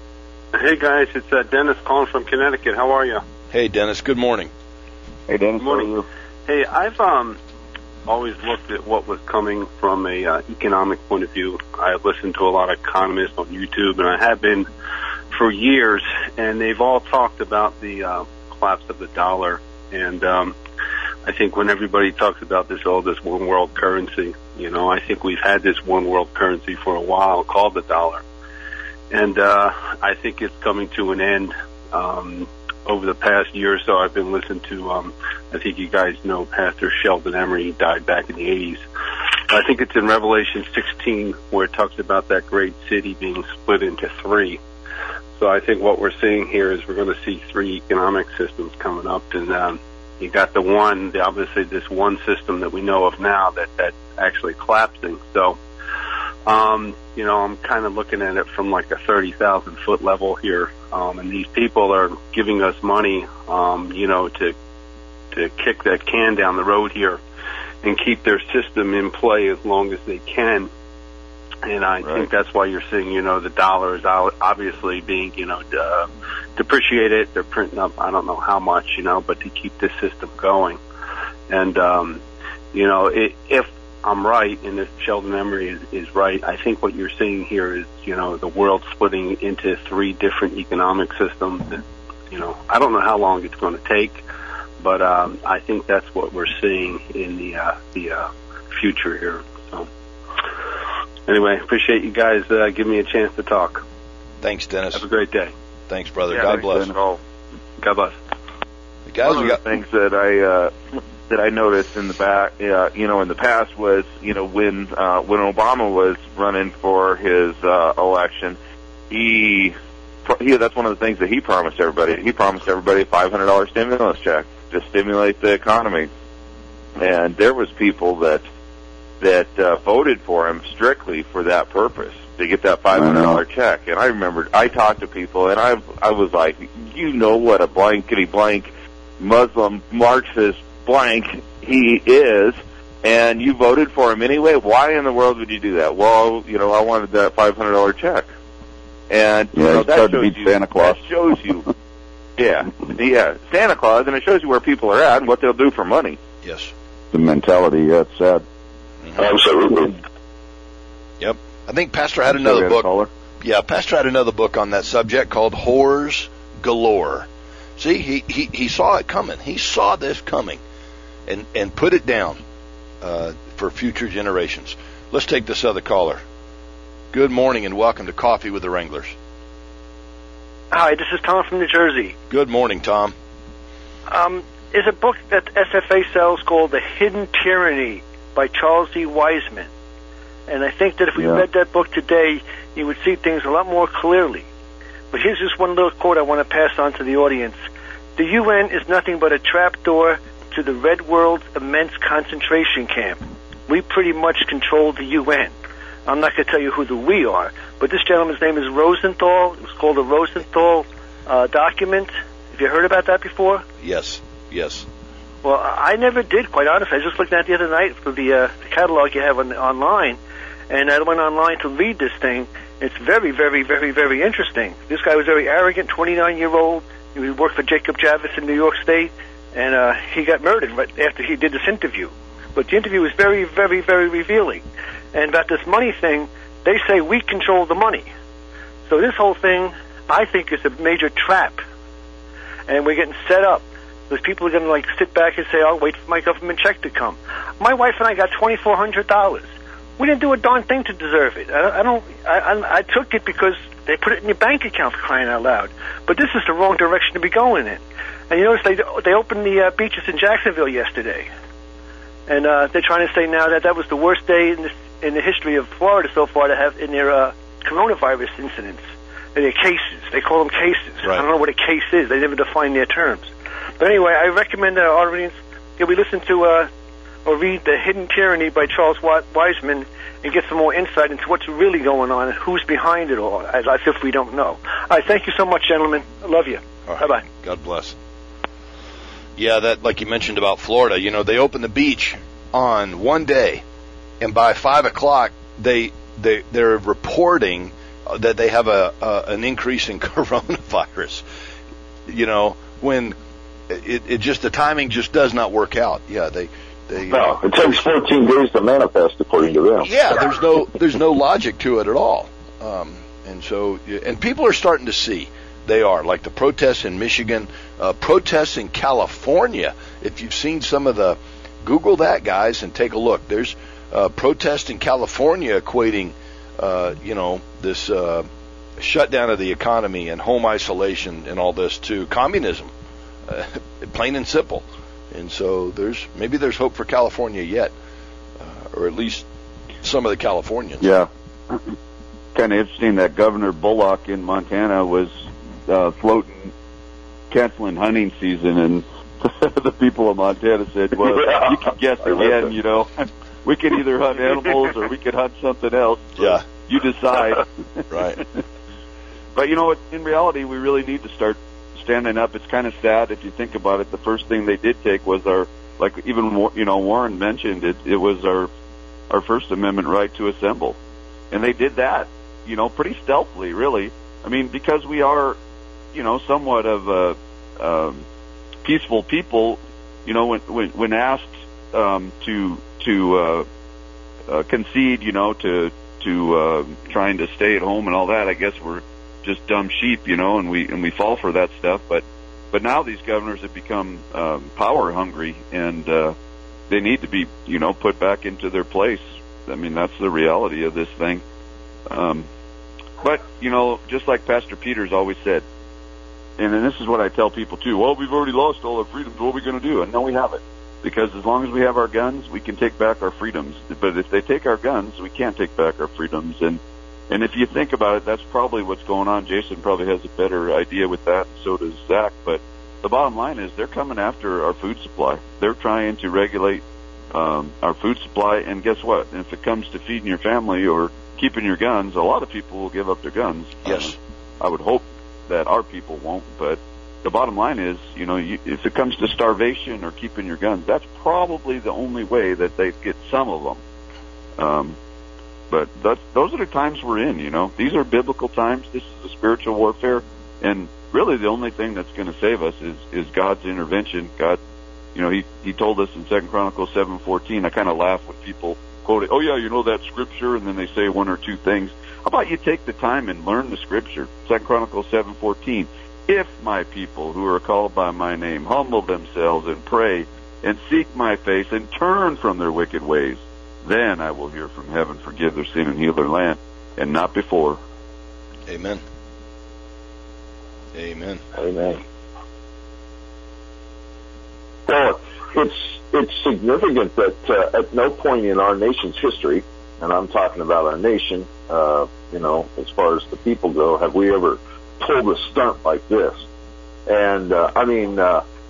Hey guys, it's uh, Dennis calling from Connecticut. How are you? Hey, Dennis. Good morning. Hey, Dennis, Good morning. how are you? Hey, I've um always looked at what was coming from a uh, economic point of view. I listened to a lot of economists on YouTube, and I have been for years, and they've all talked about the uh, collapse of the dollar. And um, I think when everybody talks about this, oh, this one world currency, you know, I think we've had this one world currency for a while called the dollar. And uh, I think it's coming to an end. Um, over the past year or so, I've been listening to, um, I think you guys know Pastor Sheldon Emery. He died back in the eighties. I think it's in Revelation sixteen where it talks about that great city being split into three. So I think what we're seeing here is we're going to see three economic systems coming up. And um, you got the one, the, obviously this one system that we know of now that that's actually collapsing. So, um, you know, I'm kind of looking at it from like a thirty thousand foot level here. Um, and these people are giving us money, um, you know, to to kick that can down the road here and keep their system in play as long as they can. And I Right. think that's why you're seeing, you know, the dollar is out- obviously being, you know, uh, depreciated. They're printing up, I don't know how much, you know, but to keep this system going. And, um, you know, it, if I'm right, and if Sheldon Emery is, is right, I think what you're seeing here is, you know, the world splitting into three different economic systems. And, you know, I don't know how long it's going to take, but um, I think that's what we're seeing in the uh, the uh, future here. So, anyway, appreciate you guys uh, giving me a chance to talk. Thanks, Dennis. Have a great day. Thanks, brother. Yeah, God thanks, bless. Dennis. Oh, God bless. Guys, one we of the got things that I uh, that I noticed in the back, uh, you know, in the past was, you know, when uh, when Obama was running for his uh, election, he, he that's one of the things that he promised everybody. He promised everybody a five hundred dollars stimulus check to stimulate the economy, and there was people that that uh, voted for him strictly for that purpose, to get that five hundred dollars check. And I remember I talked to people, and I I was like, you know what a blankety blank Muslim Marxist blank he is, and you voted for him anyway. Why in the world would you do that? Well, you know, I wanted that five hundred dollars check. And you Yeah, know, he's that tried to shows beat you, Santa Claus. That shows you, yeah, yeah, Santa Claus, and it shows you where people are at and what they'll do for money. yes. The mentality, yeah, it's sad. Absolutely. Yep. I think Pastor had So we another had a book. caller? Yeah, Pastor had another book on that subject called Whores Galore. See, he, he, he saw it coming. He saw this coming and, and put it down uh, for future generations. Let's take this other caller. Good morning and welcome to Coffee with the Wranglers. Hi, this is Tom from New Jersey. Good morning, Tom. Um, there's a book that S F A sells called The Hidden Tyranny by Charles D. Wiseman. And I think that if we Yeah. read that book today, you would see things a lot more clearly. But here's just one little quote I want to pass on to the audience. The U N is nothing but a trapdoor to the Red World immense concentration camp. We pretty much controlled the U N. I'm not going to tell you who the we are, but this gentleman's name is Rosenthal. It was called a Rosenthal uh, document. Have you heard about that before? Yes, yes. Well, I never did, quite honestly. I was just looking at it the other night for the, uh, the catalog you have on, online, and I went online to read this thing. It's very, very, very, very interesting. This guy was very arrogant, twenty-nine-year-old. He worked for Jacob Javits in New York State, and uh, he got murdered right after he did this interview. But the interview was very, very, very revealing. And about this money thing, they say we control the money. So this whole thing, I think, is a major trap. And we're getting set up. Those people are going to, like, sit back and say, I'll wait for my government check to come. My wife and I got twenty-four hundred dollars. We didn't do a darn thing to deserve it. I, I don't. I, I, I took it because they put it in your bank account, for crying out loud. But this is the wrong direction to be going in. And you notice they they opened the uh, beaches in Jacksonville yesterday, and uh, they're trying to say now that that was the worst day in, this, in the history of Florida so far to have in their uh, coronavirus incidents, in their cases. They call them cases. Right. I don't know what a case is. They never define their terms. But anyway, I recommend our audience that we listen to uh, or read The Hidden Tyranny by Charles Wiseman and get some more insight into what's really going on and who's behind it all, as if we don't know. All right, thank you so much, gentlemen. I love you. Right. Bye-bye. God bless. Yeah, that, like you mentioned about Florida, you know, they open the beach on one day, and by five o'clock, they, they, they're reporting that they have a, a an increase in coronavirus. You know, when it, it just, the timing just does not work out. Yeah, they, they. No, uh, it takes fourteen days to manifest, according to them. Yeah, there's no, there's no logic to it at all. Um, and so, and people are starting to see. They are, like the protests in Michigan, uh, protests in California. If you've seen some of the, Google that, guys, and take a look. There's uh, protests in California equating, uh, you know, this uh, shutdown of the economy and home isolation and all this to communism, uh, plain and simple. And so there's maybe there's hope for California yet, uh, or at least some of the Californians. Yeah, kind of interesting that Governor Bullock in Montana was uh, floating, canceling hunting season, and the people of Montana said, well, Yeah. you can guess again, you know, we can either hunt animals or we can hunt something else. So Yeah. you decide. Right. But, you know, in reality, we really need to start standing up. It's kind of sad if you think about it. The first thing they did take was our, like even, you know, Warren mentioned it, it was our, our First Amendment right to assemble. And they did that, you know, pretty stealthily, really. I mean, because we are, you know, somewhat of a um, peaceful people, you know, when when, when asked um, to to uh, uh, concede, you know, to to uh, trying to stay at home and all that, I guess we're just dumb sheep, you know, and we and we fall for that stuff. But but now these governors have become um, power hungry, and uh, they need to be, you know, put back into their place. I mean, that's the reality of this thing. Um, but you know, just like Pastor Peters always said, and then this is what I tell people too. Well, we've already lost all our freedoms. What are we going to do? And no, we haven't. Because as long as we have our guns, we can take back our freedoms. But if they take our guns, we can't take back our freedoms. And and if you think about it, that's probably what's going on. Jason probably has a better idea with that, and so does Zach. But the bottom line is they're coming after our food supply. They're trying to regulate um, our food supply. And guess what? If it comes to feeding your family or keeping your guns, a lot of people will give up their guns. Yes. Uh, I would hope that our people won't, but the bottom line is, you know, you, if it comes to starvation or keeping your guns, that's probably the only way that they get some of them. Um, but that's, those are the times we're in, you know. These are biblical times. This is a spiritual warfare. And really the only thing that's going to save us is, is God's intervention. God, you know, he, he told us in Second Chronicles seven fourteen, I kind of laugh when people quote it, oh, yeah, you know that scripture, and then they say one or two things. How about you take the time and learn the scripture? Second Chronicles seven fourteen. If my people who are called by my name humble themselves and pray and seek my face and turn from their wicked ways, then I will hear from heaven, forgive their sin and heal their land, and not before. Amen. Amen. Amen. Well, it's it's significant that uh, at no point in our nation's history, and I'm talking about our nation, uh, you know, as far as the people go, have we ever pulled a stunt like this. And, uh, I mean, uh,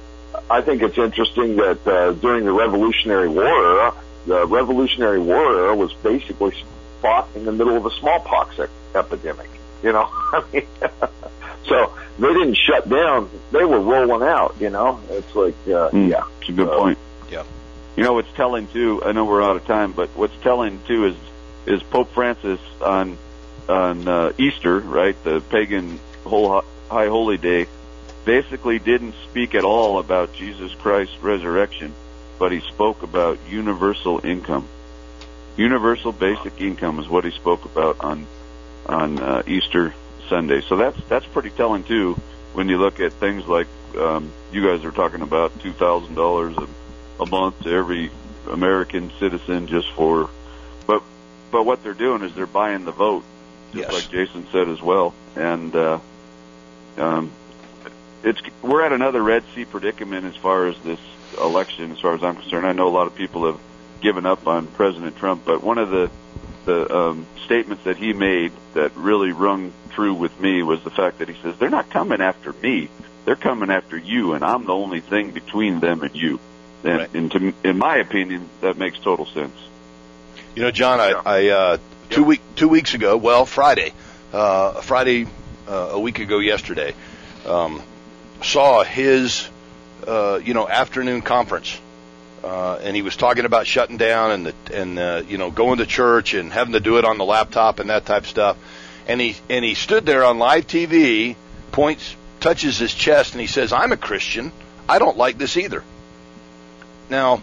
I think it's interesting that uh, during the Revolutionary War era, the Revolutionary War era was basically fought in the middle of a smallpox e- epidemic. You know, I mean, so they didn't shut down; they were rolling out. You know, it's like, uh, mm, yeah, it's a good uh, point. Yeah, you know what's telling too. I know we're out of time, but what's telling too is is Pope Francis on on uh, Easter, right, the pagan whole high holy day, basically didn't speak at all about Jesus Christ's resurrection, but he spoke about universal income. Universal basic income is what he spoke about on on uh, Easter Sunday. So that's that's pretty telling too when you look at things like um, you guys are talking about two thousand dollars a month to every American citizen just for, but but what they're doing is they're buying the vote, just yes. like Jason said as well, and uh, um, it's we're at another Red Sea predicament as far as this election. As far as I'm concerned, I know a lot of people have given up on President Trump, but one of the the um, statements that he made that really rung true with me was the fact that he says, they're not coming after me, they're coming after you, and I'm the only thing between them and you. And, right. and to, in my opinion, that makes total sense. You know, John, I, I uh, two week two weeks ago, well, Friday, uh, Friday uh, a week ago yesterday, um, saw his uh, you know afternoon conference. Uh, and he was talking about shutting down and the, and uh, you know going to church and having to do it on the laptop and that type of stuff. And he and he stood there on live T V, points, touches his chest, and he says, "I'm a Christian. I don't like this either." Now,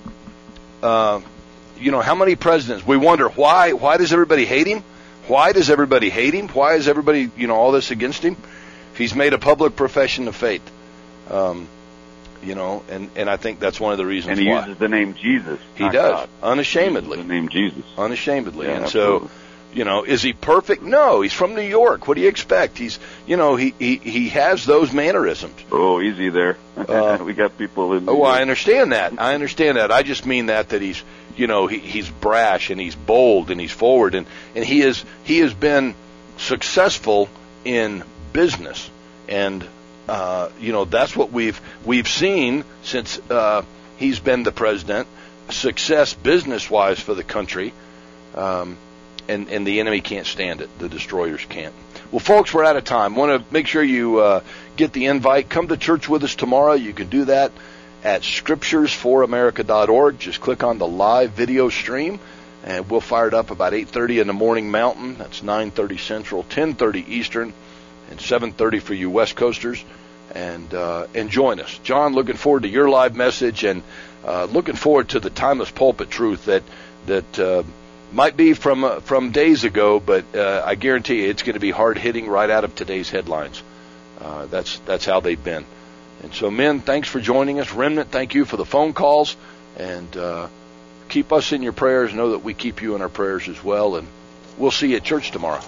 uh, you know how many presidents? We wonder why. Why does everybody hate him? Why does everybody hate him? Why is everybody you know all this against him? If he's made a public profession of faith. Um, You know, and, and I think that's one of the reasons why. And he why. uses the name Jesus. He does, God. unashamedly. He uses the name Jesus. Unashamedly. Yeah, and absolutely. so, you know, is he perfect? No, he's from New York. What do you expect? He's, you know, he, he, he has those mannerisms. Oh, easy there. Uh, we got people in New Oh, York. I understand that. I understand that. I just mean that, that he's, you know, he, he's brash and he's bold and he's forward and, and he is, he has been successful in business. And, Uh, you know, that's what we've we've seen since uh, he's been the president. Success business-wise for the country, um, and and the enemy can't stand it. The destroyers can't. Well, folks, we're out of time. Want to make sure you uh, get the invite. Come to church with us tomorrow. You can do that at scriptures for america dot org. Just click on the live video stream, and we'll fire it up about eight thirty in the morning Mountain. That's nine thirty Central, ten thirty Eastern, and seven thirty for you West Coasters. And, uh, and join us. John, looking forward to your live message and uh, looking forward to the timeless pulpit truth that that uh, might be from uh, from days ago, but uh, I guarantee you it's going to be hard-hitting right out of today's headlines. Uh, that's that's how they've been. And so, men, thanks for joining us. Remnant, thank you for the phone calls. And uh, keep us in your prayers. Know that we keep you in our prayers as well. And we'll see you at church tomorrow.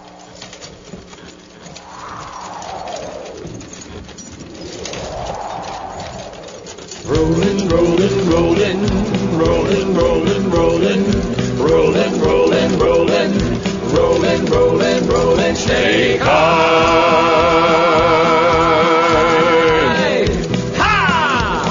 Rolling, rolling, rolling, rolling, rolling, rolling, rolling, rolling, rolling, rolling, rolling, rolling, snake high. Ha!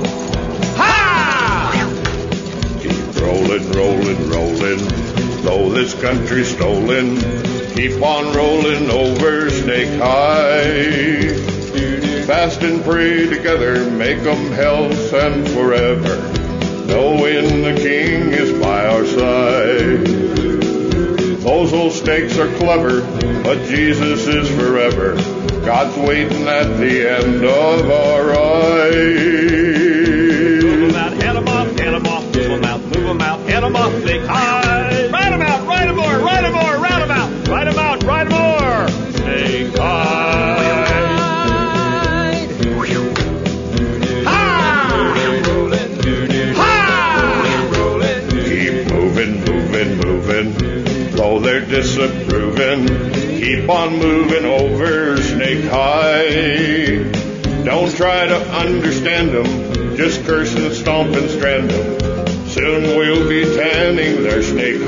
Ha! Keep rolling, rolling, rolling, though this country's stolen, keep on rolling over Snake High. Fast and pray together, make 'em health and forever, knowing the King is by our side. Those old snakes are clever, but Jesus is forever. God's waiting at the end of our ride. Move 'em out, head 'em off, head 'em off, move 'em out, move 'em out, head 'em off, Snake High. Ride 'em out, ride 'em more, ride 'em more, round 'em out, ride 'em out, ride 'em more, Snake High. Though they're disapproving, keep on moving over Snake High. Don't try to understand them, just curse and stomp and strand them. Soon we'll be tanning their snake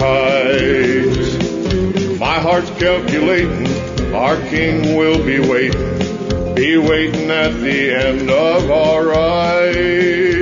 hides. My heart's calculating, our King will be waiting. be waiting at the end of our ride.